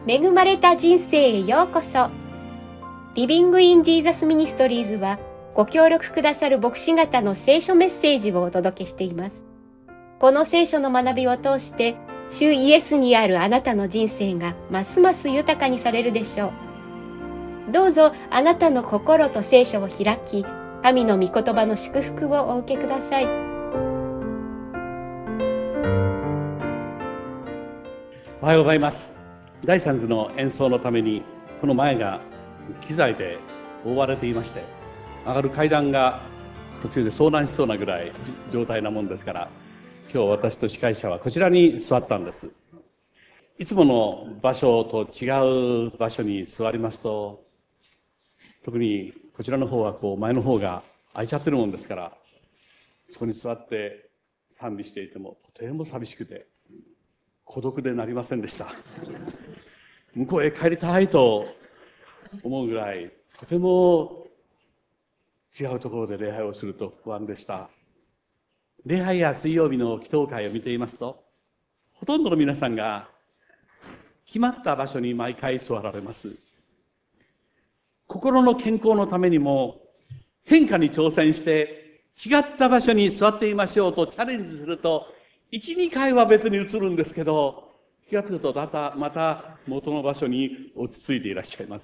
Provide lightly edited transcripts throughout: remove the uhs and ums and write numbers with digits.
恵まれた人生へようこそ。リビングインジーザスミニストリーズはご協力くださる牧師方の聖書メッセージをお届けしています。この聖書の学びを通して主イエスにあるあなたの人生がますます豊かにされるでしょう。どうぞあなたの心と聖書を開き、神の御言葉の祝福をお受けください。 おはようございます。第3図の演奏のためにこの前が機材で覆われていまして、上がる階段が途中で遭難しそうなぐらい状態なもんですから、今日私と司会者はこちらに座ったんです。いつもの場所と違う場所に座りますと、特にこちらの方は前の方が空いちゃってるもんですから、そこに座って賛美していてもとても寂しくて孤独でなりませんでした。向こうへ帰りたいと思うぐらい、とても違うところで礼拝をすると不安でした。礼拝や水曜日の祈祷会を見ていますと、ほとんどの皆さんが決まった場所に毎回座られます。心の健康のためにも変化に挑戦して違った場所に座っていましょうとチャレンジすると、1、2回は別に移るんですけど、気がつくとまた元の場所に落ち着いていらっしゃいます。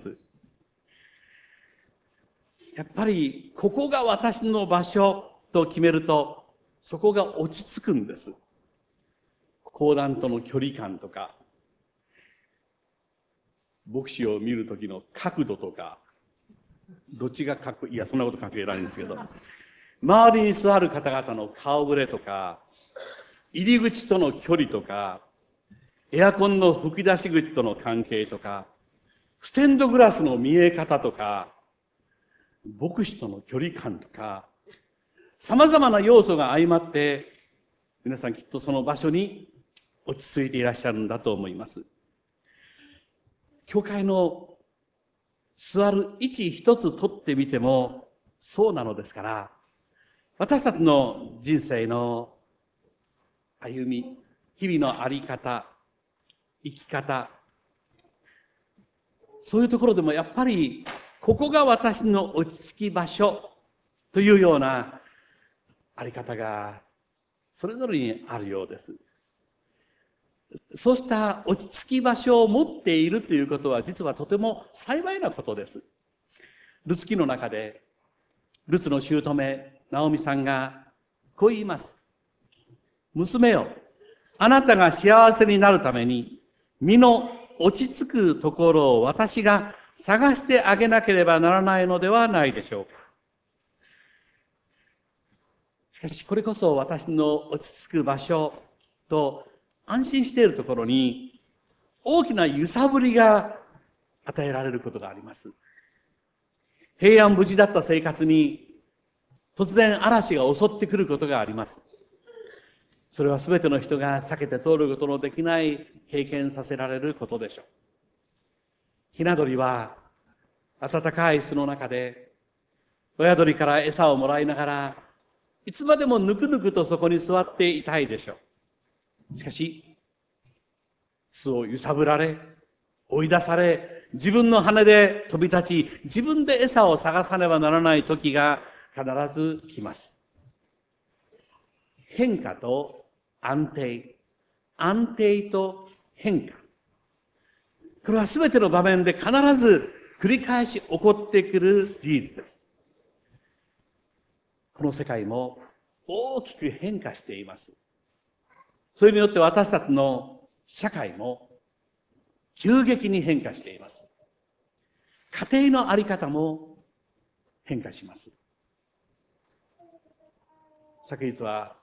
やっぱりここが私の場所と決めると、そこが落ち着くんです。講談との距離感とか、牧師を見るときの角度とか、どっちがいや、そんなこと関係ないんですけど、周りに座る方々の顔ぶれとか、入り口との距離とか、エアコンの吹き出し口との関係とか、ステンドグラスの見え方とか、牧師との距離感とか、様々な要素が相まって、皆さんきっとその場所に落ち着いていらっしゃるんだと思います。教会の座る位置一つ取ってみてもそうなのですから、私たちの人生の歩み、日々のあり方、生き方、そういうところでもやっぱりここが私の落ち着き場所というようなあり方がそれぞれにあるようです。そうした落ち着き場所を持っているということは実はとても幸いなことです。ルツ記の中でルツの姑ナオミさんがこう言います。娘よ、あなたが幸せになるために身の落ち着くところを私が探してあげなければならないのではないでしょうか。しかしこれこそ私の落ち着く場所と安心しているところに大きな揺さぶりが与えられることがあります。平安無事だった生活に突然嵐が襲ってくることがあります。それは全ての人が避けて通ることのできない経験させられることでしょう。ひな鳥は暖かい巣の中で親鳥から餌をもらいながらいつまでもぬくぬくとそこに座っていたいでしょう。しかし巣を揺さぶられ追い出され自分の羽で飛び立ち自分で餌を探さねばならない時が必ず来ます。変化と安定、安定と変化、これは全ての場面で必ず繰り返し起こってくる事実です。この世界も大きく変化しています。それによって私たちの社会も急激に変化しています。家庭のあり方も変化します。昨日は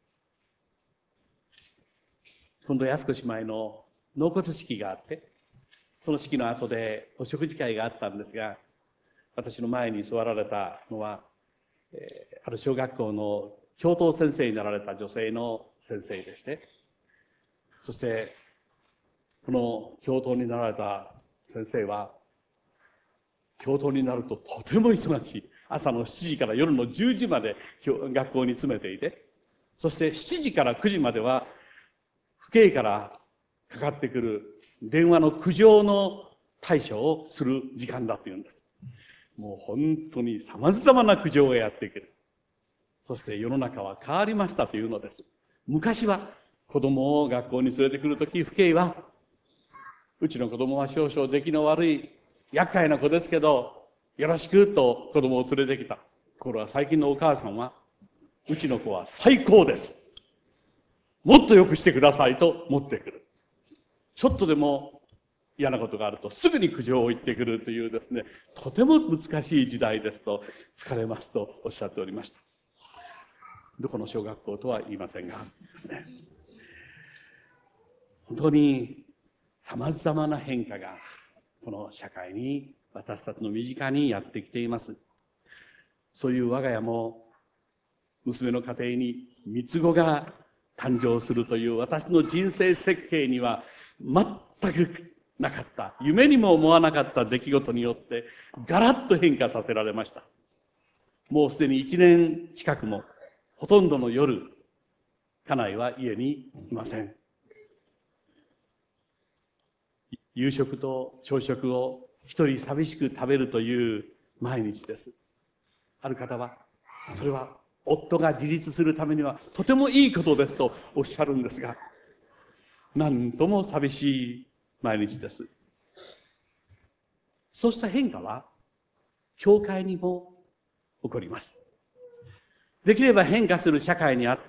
今度安子姉妹の納骨式があって、その式の後でお食事会があったんですが、私の前に座られたのは、ある小学校の教頭先生になられた女性の先生でして、そしてこの教頭になられた先生は教頭になるととても忙しい。朝の7時から夜の10時まで学校に詰めていて、そして7時から9時までは父兄からかかってくる電話の苦情の対処をする時間だというんです。もう本当に様々な苦情がやってくる。そして世の中は変わりましたというのです。昔は子供を学校に連れてくるとき、父兄は、うちの子供は少々出来の悪い厄介な子ですけど、よろしくと子供を連れてきた。ところが最近のお母さんは、うちの子は最高です。もっと良くしてくださいと持ってくる。ちょっとでも嫌なことがあるとすぐに苦情を言ってくるというですね、とても難しい時代ですと、疲れますとおっしゃっておりました。どこの小学校とは言いませんがですね。本当に様々な変化がこの社会に私たちの身近にやってきています。そういう我が家も娘の家庭に三つ子が誕生するという私の人生設計には全くなかった、夢にも思わなかった出来事によってガラッと変化させられました。もうすでに1年近くもほとんどの夜、家内は家にいません。夕食と朝食を一人寂しく食べるという毎日です。ある方は、それは夫が自立するためにはとてもいいことですとおっしゃるんですが、なんとも寂しい毎日です。そうした変化は、教会にも起こります。できれば変化する社会にあって、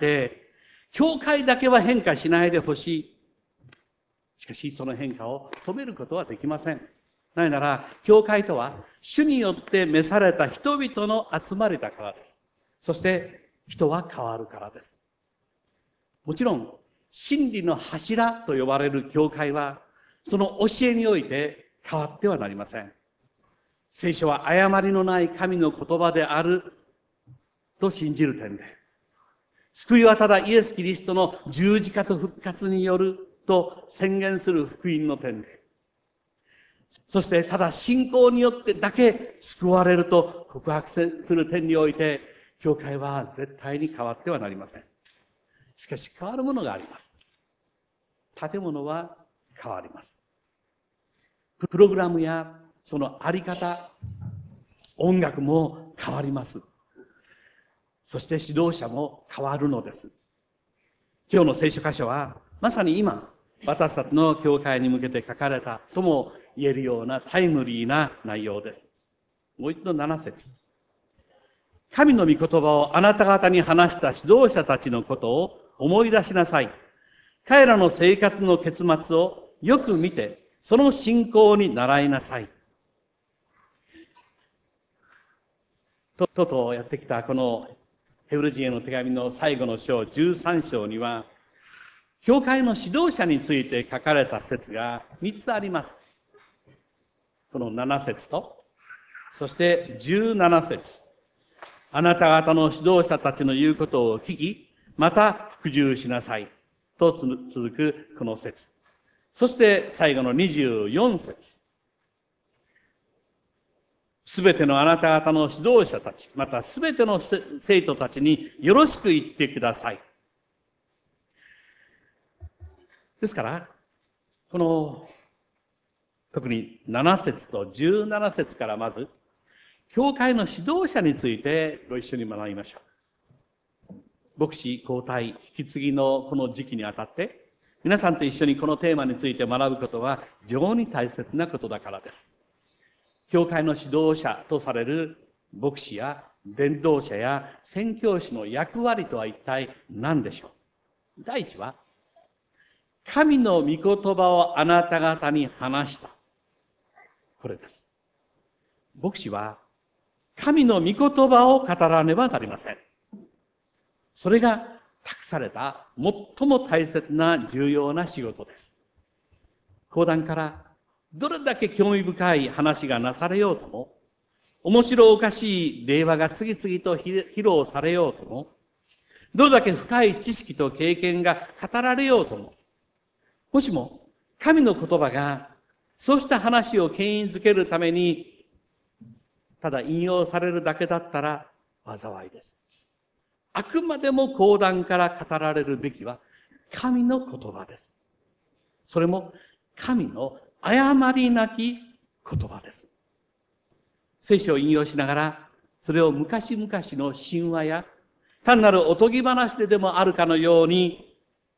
教会だけは変化しないでほしい。しかし、その変化を止めることはできません。なぜなら、教会とは、主によって召された人々の集まりだからです。そして、人は変わるからです。もちろん、真理の柱と呼ばれる教会は、その教えにおいて変わってはなりません。聖書は誤りのない神の言葉であると信じる点で、救いはただイエス・キリストの十字架と復活によると宣言する福音の点で、そしてただ信仰によってだけ救われると告白する点において、教会は絶対に変わってはなりません。しかし変わるものがあります。建物は変わります。プログラムやそのあり方、音楽も変わります。そして指導者も変わるのです。今日の聖書箇所は、まさに今、私たちの教会に向けて書かれたとも言えるようなタイムリーな内容です。もう一度7節。神の御言葉をあなた方に話した指導者たちのことを思い出しなさい。彼らの生活の結末をよく見て、その信仰に習いなさい。とうとうやってきたこのヘブル人への手紙の最後の章、13章には、教会の指導者について書かれた説が3つあります。この7節と、そして17節。あなた方の指導者たちの言うことを聞き、また服従しなさい。と続くこの節。そして最後の24節。すべてのあなた方の指導者たち、またすべての生徒たちによろしく言ってください。ですから、この、特に7節と17節からまず、教会の指導者についてご一緒に学びましょう。牧師交代、引き継ぎのこの時期にあたって、皆さんと一緒にこのテーマについて学ぶことは非常に大切なことだからです。教会の指導者とされる牧師や伝道者や宣教師の役割とは一体何でしょう。第一は、神の御言葉をあなた方に話した。これです。牧師は神の御言葉を語らねばなりません。それが託された最も大切な重要な仕事です。講談からどれだけ興味深い話がなされようとも、面白おかしい例話が次々と披露されようとも、どれだけ深い知識と経験が語られようとも、もしも神の言葉がそうした話を牽引づけるためにただ引用されるだけだったら災いです。あくまでも講談から語られるべきは神の言葉です。それも神の誤りなき言葉です。聖書を引用しながら、それを昔々の神話や、単なるおとぎ話ででもあるかのように、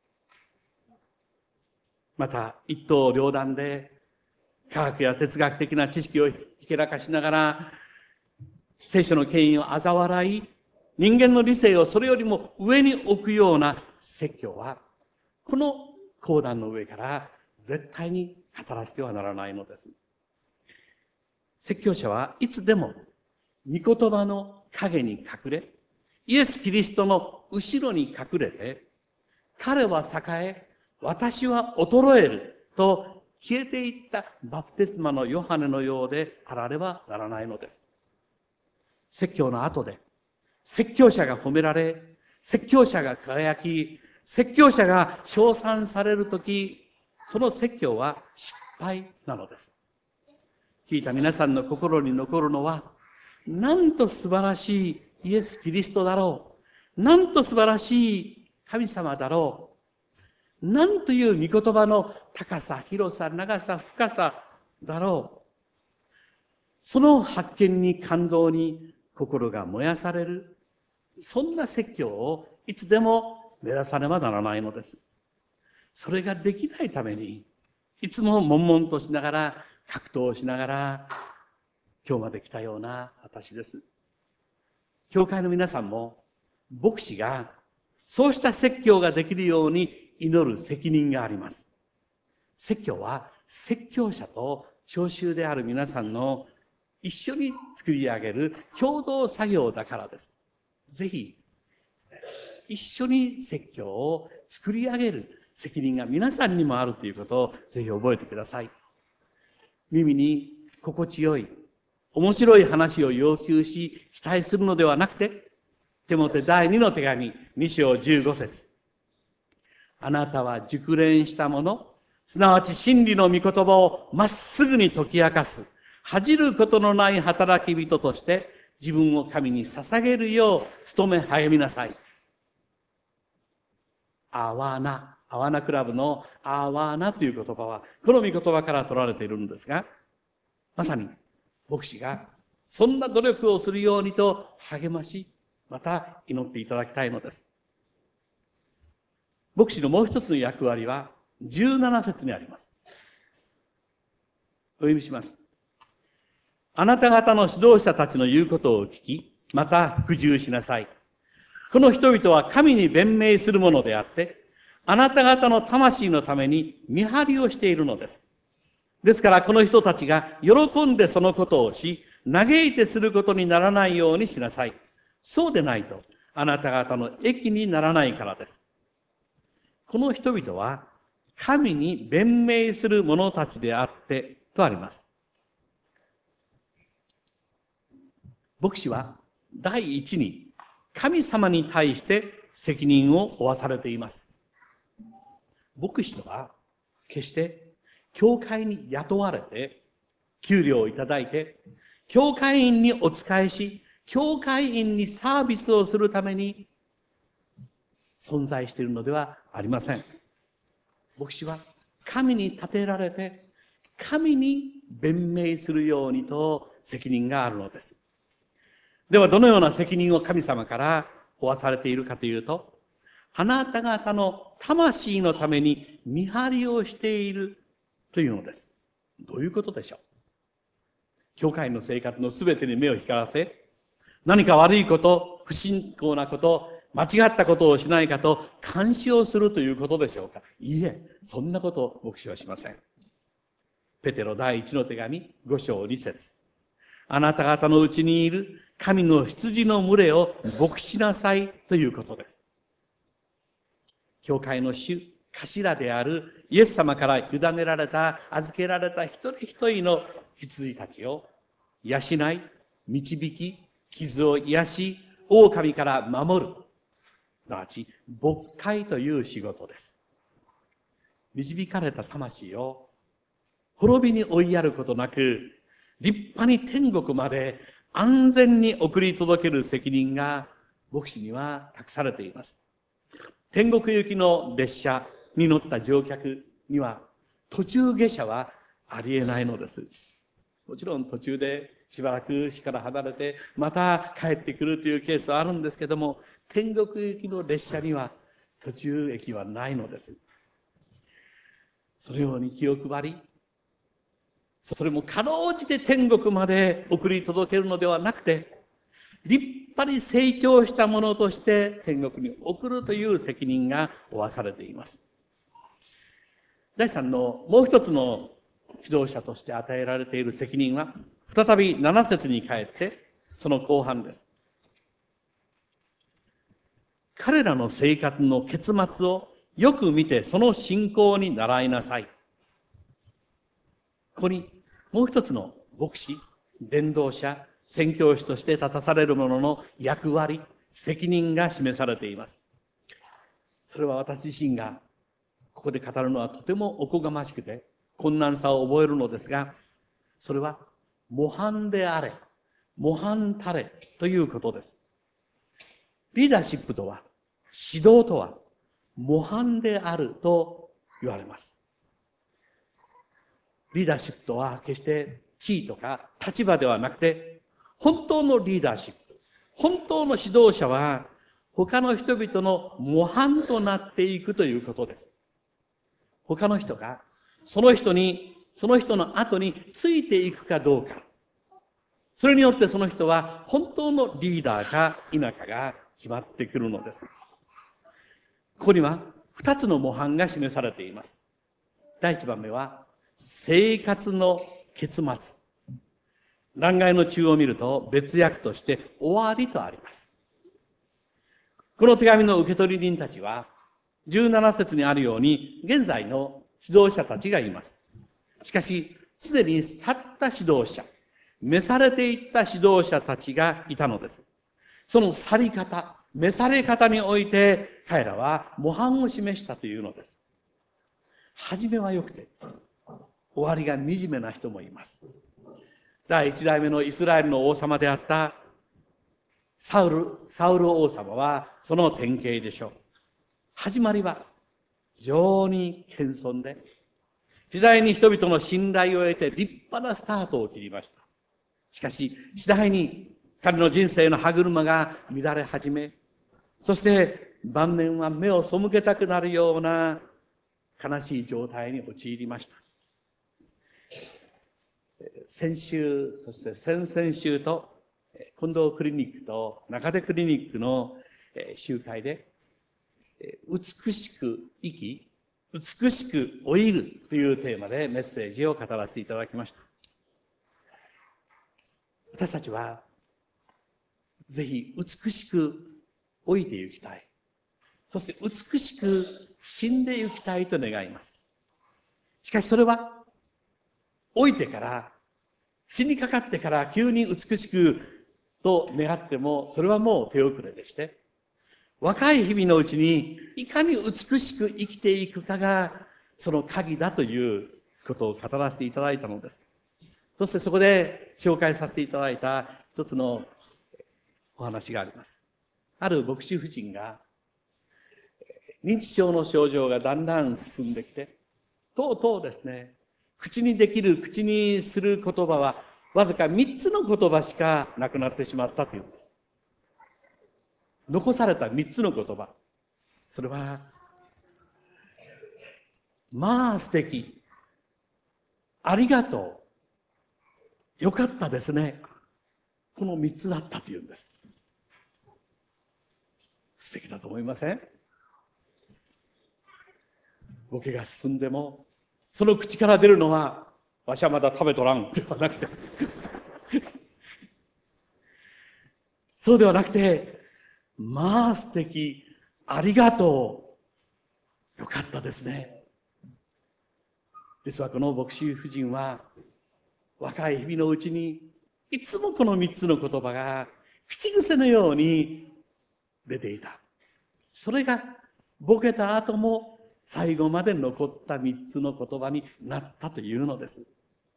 また一刀両断で、科学や哲学的な知識をひけらかしながら、聖書の権威を嘲笑い、人間の理性をそれよりも上に置くような説教は、この講談の上から絶対に語らせてはならないのです。説教者はいつでも御言葉の影に隠れ、イエス・キリストの後ろに隠れて、彼は栄え、私は衰えると消えていったバプテスマのヨハネのようであらねばならないのです。説教の後で、説教者が褒められ、説教者が輝き、説教者が称賛されるとき、その説教は失敗なのです。聞いた皆さんの心に残るのは、なんと素晴らしいイエス・キリストだろう。なんと素晴らしい神様だろう。なんという御言葉の高さ、広さ、長さ、深さだろう。その発見に感動に心が燃やされる。そんな説教をいつでも目指さねばならないのです。それができないために、いつも悶々としながら、格闘しながら、今日まで来たような私です。教会の皆さんも、牧師が、そうした説教ができるように祈る責任があります。説教は、説教者と聴衆である皆さんの一緒に作り上げる共同作業だからです。ぜひ、一緒に説教を作り上げる責任が皆さんにもあるということをぜひ覚えてください。耳に心地よい、面白い話を要求し期待するのではなくて、テモテ第2の手紙2章15節。あなたは熟練したもの、すなわち真理の御言葉をまっすぐに解き明かす、恥じることのない働き人として自分を神に捧げるよう努め励みなさい。あわなクラブのあわなという言葉は、この御言葉から取られているんですが、まさに牧師がそんな努力をするようにと励まし、また祈っていただきたいのです。牧師のもう一つの役割は17節にあります。お読みします。あなた方の指導者たちの言うことを聞き、また服従しなさい。この人々は神に弁明するものであって、あなた方の魂のために見張りをしているのです。ですからこの人たちが喜んでそのことをし、嘆いてすることにならないようにしなさい。そうでないと、あなた方の益にならないからです。この人々は、神に弁明する者たちであって、とあります。牧師は、第一に、神様に対して責任を負わされています。牧師とは、決して、教会に雇われて、給料をいただいて、教会員にお仕えし、教会員にサービスをするために存在しているのではありません。牧師は神に立てられて、神に弁明するようにと責任があるのです。ではどのような責任を神様から負わされているかというと、あなた方の魂のために見張りをしているというのです。どういうことでしょう？教会の生活のすべてに目を光らせ、何か悪いこと、不信仰なこと、間違ったことをしないかと監視をするということでしょうか？いいえ、そんなことを牧師はしません。ペテロ第一の手紙5章2節。あなた方のうちにいる神の羊の群れを牧しなさいということです。教会の主、頭であるイエス様から委ねられた、預けられた一人一人の羊たちを養い、導き、傷を癒し、狼から守る。すなわち、牧会という仕事です。導かれた魂を滅びに追いやることなく、立派に天国まで安全に送り届ける責任が牧師には託されています。天国行きの列車に乗った乗客には、 途中下車はありえないのです。もちろん途中でしばらく死から離れて、また帰ってくるというケースはあるんですけども、天国行きの列車には途中駅はないのです。そのように気を配り、それもかろうじて天国まで送り届けるのではなくて、立派に成長したものとして天国に送るという責任が負わされています。第三のもう一つの指導者として与えられている責任は、再び7節に帰って、その後半です。彼らの生活の結末をよく見て、その信仰に習いなさい。ここにもう一つの牧師、伝道者、宣教師として立たされる者の役割、責任が示されています。それは私自身がここで語るのはとてもおこがましくて困難さを覚えるのですが、それは模範であれ、模範たれということです。リーダーシップとは、指導とは模範であると言われます。リーダーシップとは決して地位とか立場ではなくて、本当のリーダーシップ、本当の指導者は他の人々の模範となっていくということです。他の人がその人の後についていくかどうか、それによってその人は本当のリーダーか否かが決まってくるのです。ここには2つの模範が示されています。第1番目は生活の結末。欄外の中を見ると別訳として終わりとあります。この手紙の受け取り人たちは17節にあるように現在の指導者たちがいます。しかしすでに去った指導者、召されていった指導者たちがいたのです。その去り方、召され方において彼らは模範を示したというのです。初めは良くて終わりが惨めな人もいます。第一代目のイスラエルの王様であったサウル王様はその典型でしょう。始まりは非常に謙遜で、次第に人々の信頼を得て立派なスタートを切りました。しかし次第に彼の人生の歯車が乱れ始め、そして晩年は目を背けたくなるような悲しい状態に陥りました。先週、そして先々週と、近藤クリニックと中出クリニックの集会で、美しく生き、美しく老いるというテーマでメッセージを語らせていただきました。私たちは、ぜひ美しく老いていきたい。そして美しく死んでいきたいと願います。しかしそれは、老いてから、死にかかってから急に美しくと願っても、それはもう手遅れでして、若い日々のうちにいかに美しく生きていくかがその鍵だということを語らせていただいたのです。そしてそこで紹介させていただいた一つのお話があります。ある牧師夫人が認知症の症状がだんだん進んできて、とうとうですね、口にする言葉はわずか3つの言葉しかなくなってしまったというんです。残された3つの言葉。それは、まあ素敵。ありがとう。よかったですね。この3つだったというんです。素敵だと思いません？ボケが進んでも、その口から出るのは、わしはまだ食べとらんではなくてそうではなくて、まあ素敵、ありがとう、よかったですね。実はこの牧師夫人は、若い日々のうちに、いつもこの3つの言葉が口癖のように出ていた。それがボケた後も最後まで残った3つの言葉になったというのです。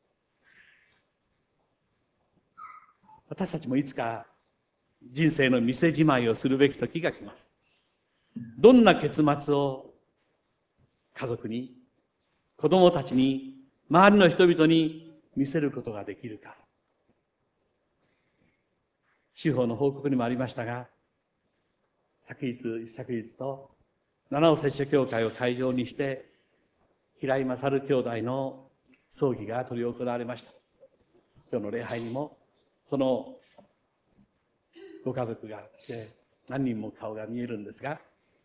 私たちもいつか人生の店じまいをするべき時が来ます。どんな結末を家族に、 子供たちに、周りの人々に見せることができるか。司法の報告にもありましたが、一昨日と七尾摂社教会を会場にして、平井勝兄弟の葬儀が執り行われました。今日の礼拝にも、そのご家族がして何人も顔が見えるんですが、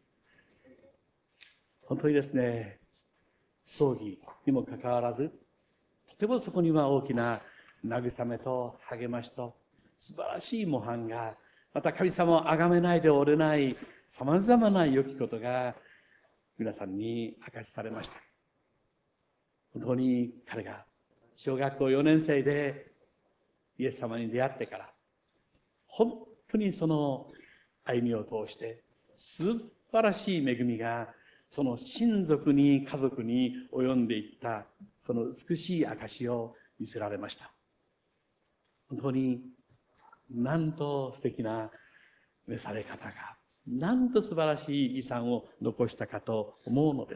本当にですね、葬儀にもかかわらず、とてもそこには大きな慰めと励ましと素晴らしい模範が、また神様を崇めないでおれない様々な良きことが皆さんに明かしされました。本当に彼が小学校4年生でイエス様に出会ってから、本当にその歩みを通して素晴らしい恵みがその親族に家族に及んでいったその美しい証を見せられました。本当になんと素敵な召され方が、なんと素晴らしい遺産を残したかと思うのです。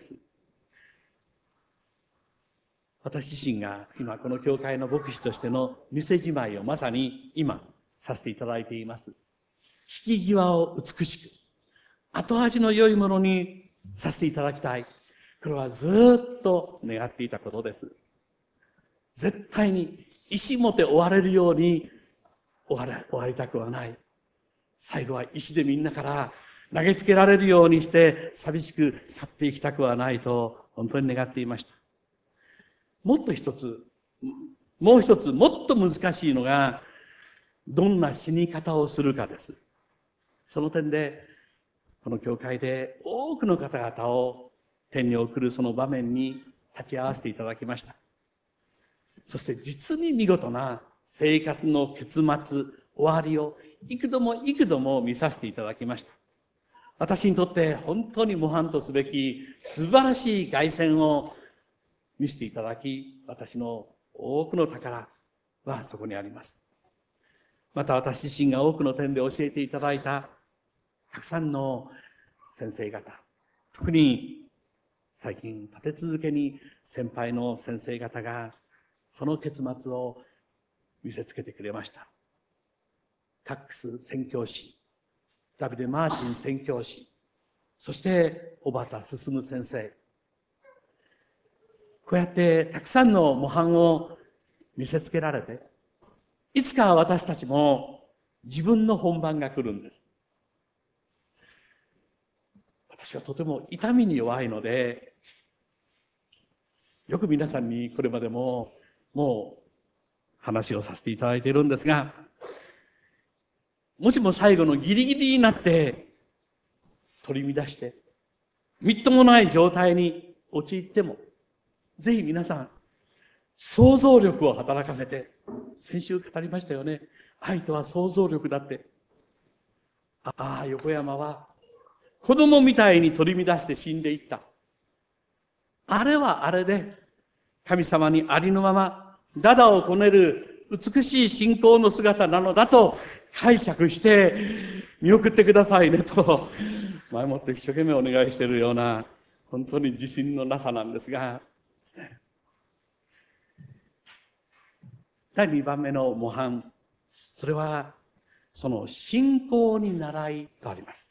私自身が今この教会の牧師としての店じまいをまさに今させていただいています。引き際を美しく、後味の良いものにさせていただきたい。これはずっと願っていたことです。絶対に石持って終われるように終わりたくはない。最後は石でみんなから投げつけられるようにして寂しく去っていきたくはないと本当に願っていました。もう一つ、もっと難しいのが、どんな死に方をするかです。その点で、この教会で多くの方々を天に送るその場面に立ち会わせていただきました。そして実に見事な生活の結末、終わりを幾度も見させていただきました。私にとって本当に模範とすべき素晴らしい凱旋を見せていただき、私の多くの宝はそこにあります。また私自身が多くの点で教えていただいたたくさんの先生方、特に最近立て続けに先輩の先生方がその結末を見せつけてくれました。カックス宣教師、ダビデ・マーチン宣教師、そして小畑進先生、こうやってたくさんの模範を見せつけられて、いつか私たちも自分の本番が来るんです。私はとても痛みに弱いので、よく皆さんにこれまでも話をさせていただいているんですが、もしも最後のギリギリになって取り乱して、みっともない状態に陥っても、ぜひ皆さん、想像力を働かせて、先週語りましたよね。愛とは想像力だって。横山は子供みたいに取り乱して死んでいった。あれはあれで、神様にありのまま、ダダをこねる美しい信仰の姿なのだと解釈して見送ってくださいねと、前もって一生懸命お願いしているような、本当に自信のなさなんですが、第2番目の模範、それはその信仰に習いとあります。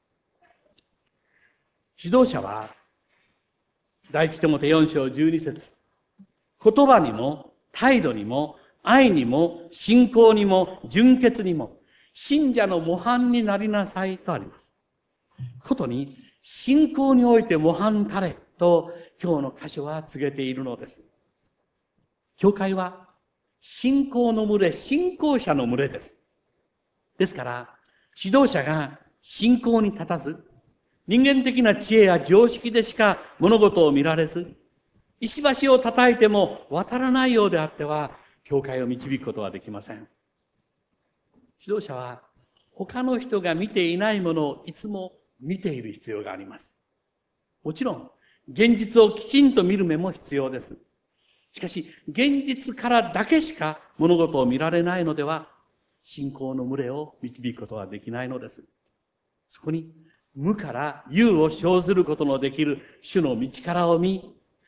指導者は第一テモテ4章12節、言葉にも態度にも愛にも信仰にも純潔にも信者の模範になりなさいとあります。ことに信仰において模範たれと今日の箇所は告げているのです。教会は信仰の群れ、信仰者の群れです。ですから、指導者が信仰に立たず、人間的な知恵や常識でしか物事を見られず、石橋を叩いても渡らないようであっては、教会を導くことはできません。指導者は、他の人が見ていないものをいつも見ている必要があります。もちろん、現実をきちんと見る目も必要です。しかし、現実からだけしか物事を見られないのでは、信仰の群れを導くことはできないのです。そこに、無から有を生ずることのできる主の道からを見、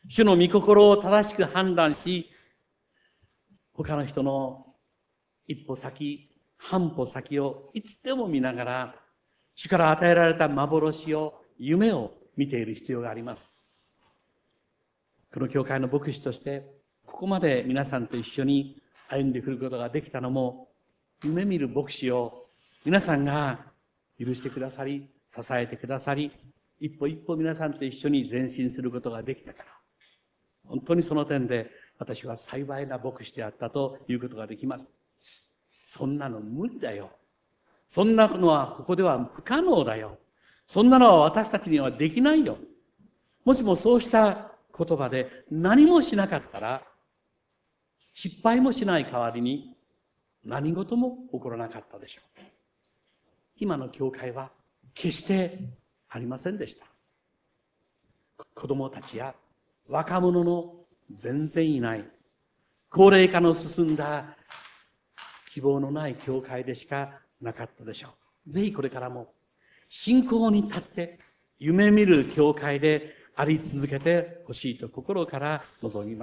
主の御心を正しく判断し、他の人の一歩先、半歩先をいつでも見ながら、主から与えられた幻を、夢を見ている必要があります。この教会の牧師として、ここまで皆さんと一緒に歩んでくることができたのも、夢見る牧師を皆さんが許してくださり、支えてくださり、一歩一歩皆さんと一緒に前進することができたから、本当にその点で私は幸いな牧師であったということができます。そんなの無理だよ。そんなのはここでは不可能だよ。そんなのは私たちにはできないよ。もしもそうした言葉で何もしなかったら、失敗もしない代わりに何事も起こらなかったでしょう。今の教会は決してありませんでした。子供たちや若者の全然いない、高齢化の進んだ希望のない教会でしかなかったでしょう。ぜひこれからも信仰に立って夢見る教会であり続けてほしいと心から望みます。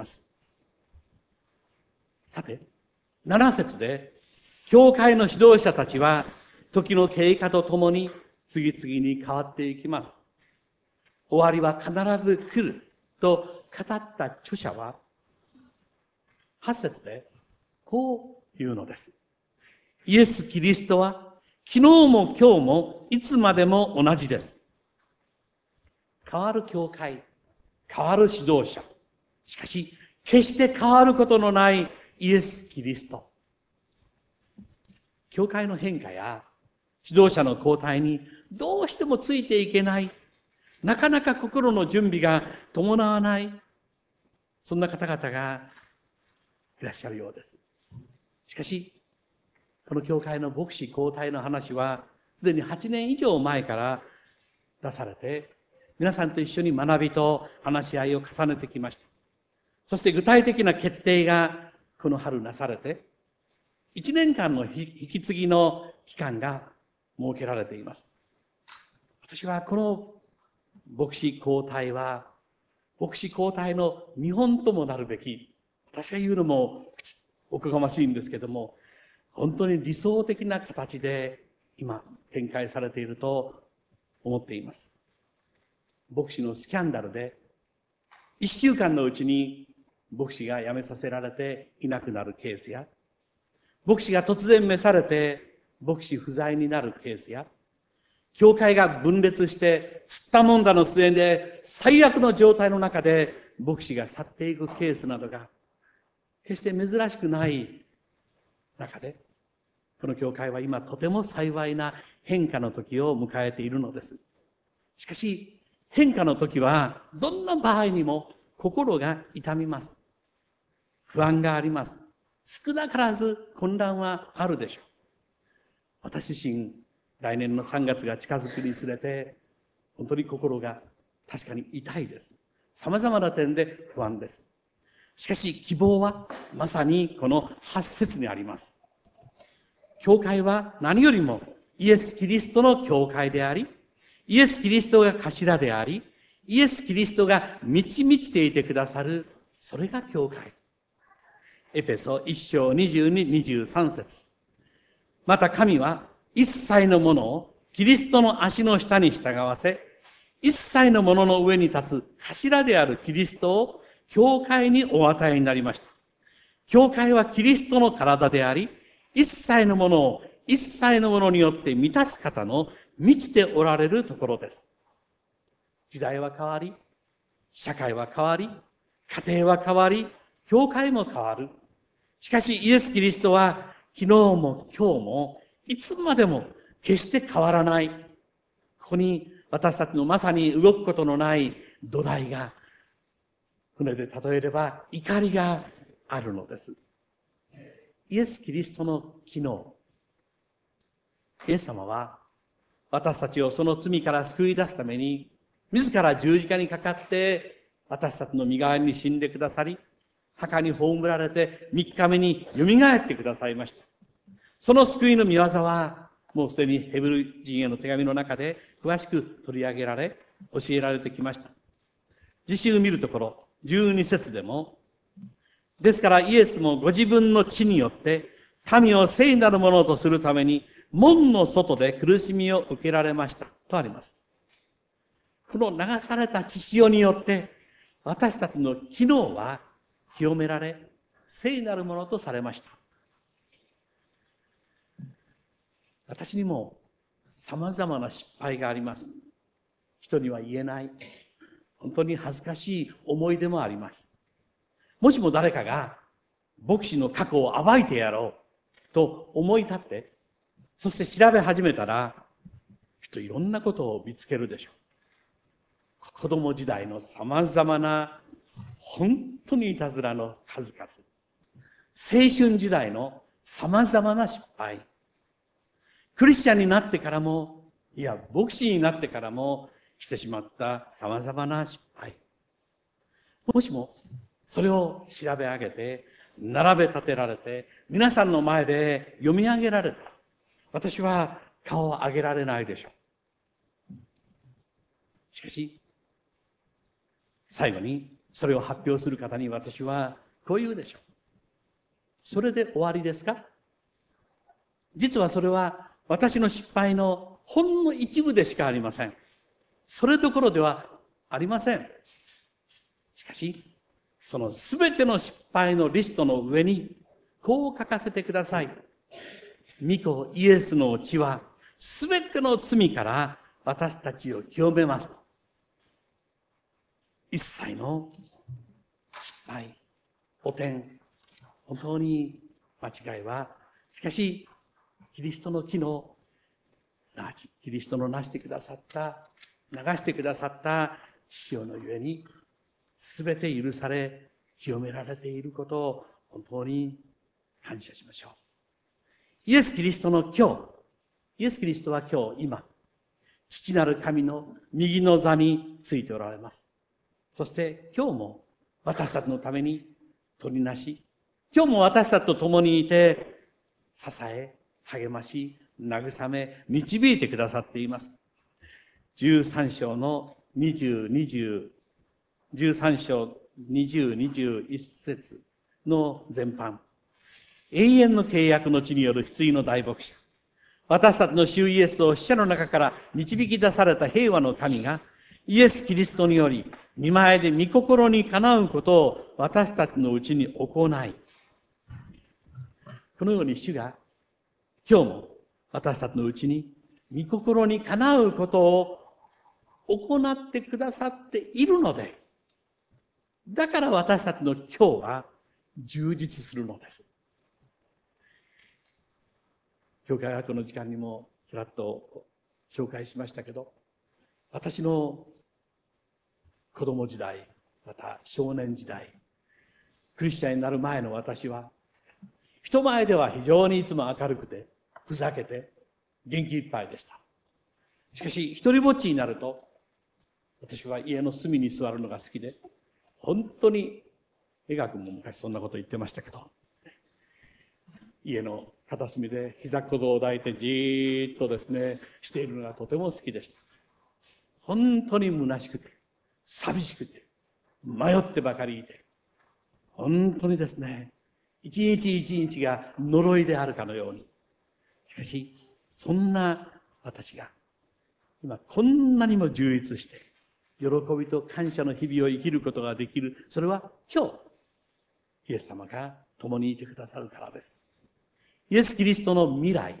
さて、7節で教会の指導者たちは時の経過とともに次々に変わっていきます。終わりは必ず来ると語った著者は8節でこう言うのです。イエス・キリストは昨日も今日もいつまでも同じです。変わる教会、変わる指導者。しかし、決して変わることのないイエス・キリスト。教会の変化や指導者の交代にどうしてもついていけない。なかなか心の準備が伴わない。そんな方々がいらっしゃるようです。しかし、この教会の牧師交代の話は、すでに8年以上前から出されて、皆さんと一緒に学びと話し合いを重ねてきました。そして具体的な決定がこの春なされて、1年間の引き継ぎの期間が設けられています。私はこの牧師交代は、牧師交代の見本ともなるべき、私が言うのもおこがましいんですけども、本当に理想的な形で今展開されていると思っています。牧師のスキャンダルで1週間のうちに牧師が辞めさせられていなくなるケースや、牧師が突然召されて牧師不在になるケースや、教会が分裂してすったもんだの末で最悪の状態の中で牧師が去っていくケースなどが決して珍しくない中で、この教会は今とても幸いな変化の時を迎えているのです。しかし、変化の時はどんな場合にも心が痛みます。不安があります。少なからず混乱はあるでしょう。私自身、来年の3月が近づくにつれて、本当に心が確かに痛いです。様々な点で不安です。しかし希望はまさにこの8節にあります。教会は何よりもイエス・キリストの教会であり、イエス・キリストが頭であり、イエス・キリストが満ち満ちていてくださる、それが教会。エペソ1章22、23節。また神は一切のものをキリストの足の下に従わせ、一切のものの上に立つ頭であるキリストを教会にお与えになりました。教会はキリストの体であり、一切のものを一切のものによって満たす方の満ちておられるところです。時代は変わり、社会は変わり、家庭は変わり、教会も変わる。しかしイエス・キリストは昨日も今日もいつまでも決して変わらない。ここに私たちのまさに動くことのない土台が、船で例えれば怒りがあるのです。イエス・キリストの昨日、イエス様は私たちをその罪から救い出すために、自ら十字架にかかって私たちの身代わりに死んでくださり、墓に葬られて3日目に蘇ってくださいました。その救いの御業は、もうすでにヘブル人への手紙の中で詳しく取り上げられ、教えられてきました。次週見るところ、 12節でも、ですからイエスもご自分の血によって、民を聖なるものとするために、門の外で苦しみを受けられました。とあります。この流された血潮によって、私たちの機能は清められ、聖なるものとされました。私にも様々な失敗があります。人には言えない、本当に恥ずかしい思い出もあります。もしも誰かが牧師の過去を暴いてやろうと思い立って、そして調べ始めたら、きっといろんなことを見つけるでしょう。子供時代の様々な本当にいたずらの数々、青春時代の様々な失敗、クリスチャンになってからも、いや牧師になってからもしてしまった様々な失敗、もしもそれを調べ上げて並べ立てられて皆さんの前で読み上げられたら、私は顔を上げられないでしょう。しかし最後にそれを発表する方に私はこう言うでしょう。それで終わりですか？実はそれは私の失敗のほんの一部でしかありません。それどころではありません。しかしそのすべての失敗のリストの上にこう書かせてください。御子イエスの血はすべての罪から私たちを清めます。一切の失敗、汚点、本当に間違いは、しかしキリストの木の、すなわちキリストのなしてくださった、流してくださった血潮のゆえにすべて許され清められていることを本当に感謝しましょう。イエス・キリストの今日、イエス・キリストは今日、今、父なる神の右の座についておられます。そして今日も私たちのために取りなし、今日も私たちと共にいて、支え、励まし、慰め、導いてくださっています。13章の13章20、21節の前半。永遠の契約の地による救いの大牧者。私たちの主イエスを死者の中から導き出された平和の神が、イエス・キリストにより、御前で御心にかなうことを私たちのうちに行い、このように主が今日も私たちのうちに御心にかなうことを行ってくださっているので、だから私たちの今日は充実するのです。教会学の時間にもちらっと紹介しましたけど、私の子供時代、また少年時代、クリスチャンになる前の私は、人前では非常にいつも明るくて、ふざけて、元気いっぱいでした。しかし、一人ぼっちになると、私は家の隅に座るのが好きで、本当に、江川君も昔そんなこと言ってましたけど、家の片隅で膝小僧を抱いてじーっとですね、しているのがとても好きでした。本当に虚しくて、寂しくて、迷ってばかりいて、本当にですね、一日一日が呪いであるかのように。しかし、そんな私が、今こんなにも充実して、喜びと感謝の日々を生きることができる。それは今日、イエス様が共にいてくださるからです。イエス・キリストの未来、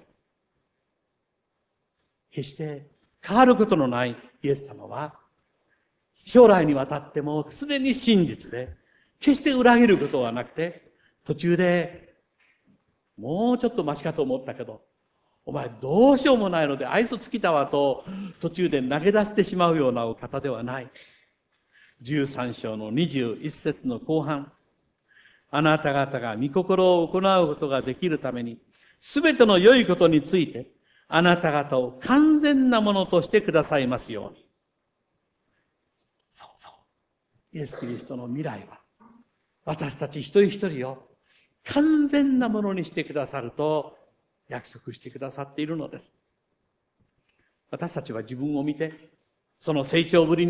決して変わることのないイエス様は、将来にわたっても常に真実で、決して裏切ることはなくて、途中で、もうちょっとマシかと思ったけど、お前どうしようもないので愛想尽きたわと途中で投げ出してしまうようなお方ではない。13章の21節の後半、あなた方が御心を行うことができるために、すべての良いことについて、あなた方を完全なものとしてくださいますように。そうそう。イエス・キリストの未来は、私たち一人一人を完全なものにしてくださると約束してくださっているのです。私たちは自分を見て、その成長ぶりに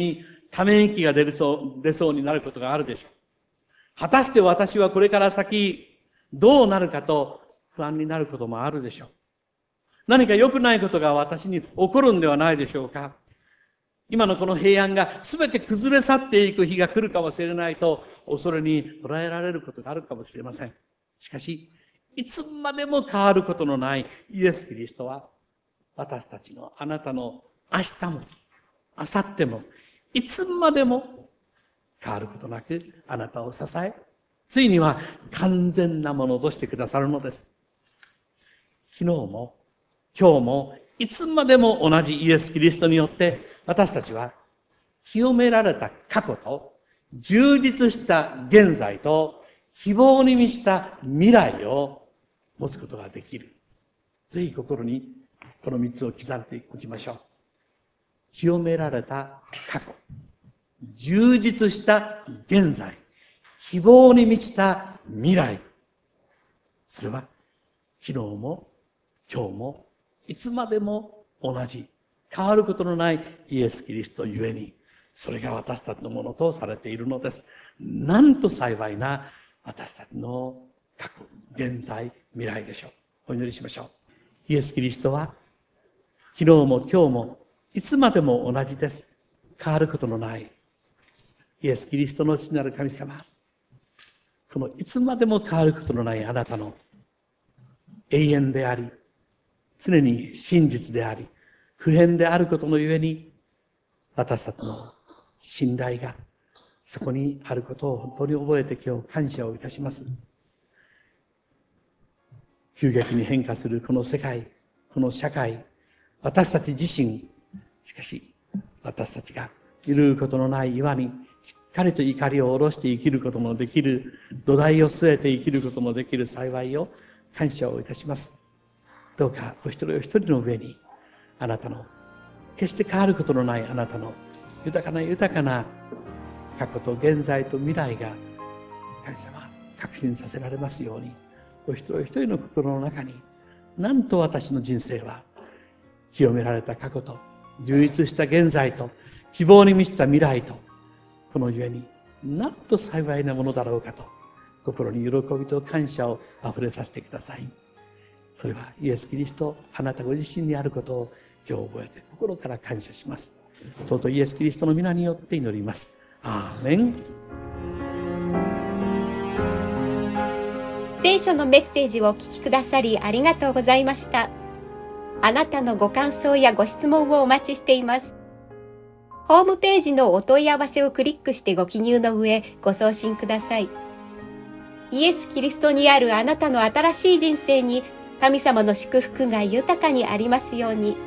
ため息が出そうになることがあるでしょう。果たして私はこれから先どうなるかと不安になることもあるでしょう。何か良くないことが私に起こるんではないでしょうか。今のこの平安が全て崩れ去っていく日が来るかもしれないと恐れに捉えられることがあるかもしれません。しかし、いつまでも変わることのないイエス・キリストは私たちのあなたの明日も明後日もいつまでも変わることなくあなたを支え、ついには完全なものとしてくださるのです。昨日も今日もいつまでも同じイエス・キリストによって私たちは清められた過去と充実した現在と希望に満ちた未来を持つことができる。ぜひ心にこの3つを刻んでおきましょう。清められた過去、充実した現在、希望に満ちた未来。それは昨日も今日もいつまでも同じ、変わることのないイエス・キリストゆえに、それが私たちのものとされているのです。なんと幸いな私たちの過去、現在、未来でしょう。お祈りしましょう。イエス・キリストは昨日も今日もいつまでも同じです。変わることのないイエス・キリストの父なる神様、このいつまでも変わることのないあなたの永遠であり、常に真実であり、不変であることのゆえに、私たちの信頼がそこにあることを本当に覚えて今日感謝をいたします。急激に変化するこの世界、この社会、私たち自身、しかし私たちが揺るぐことのない岩にしっかりと怒りを下ろして生きることのできる、土台を据えて生きることのできる幸いを感謝をいたします。どうかお一人お一人の上にあなたの決して変わることのないあなたの豊かな過去と現在と未来が神様確信させられますように、お一人お一人の心の中に、なんと私の人生は清められた過去と充実した現在と希望に満ちた未来と、このゆえになんと幸いなものだろうかと心に喜びと感謝をあふれさせてください。それはイエス・キリスト、あなたご自身にあることを今日覚えて心から感謝します。尊いイエス・キリストの皆によって祈ります。アーメン。 聖書のメッセージをお聞きくださりありがとうございました。あなたのご感想やご質問をお待ちしています。ホームページのお問い合わせをクリックしてご記入の上、ご送信ください。イエス・キリストにあるあなたの新しい人生に神様の祝福が豊かにありますように。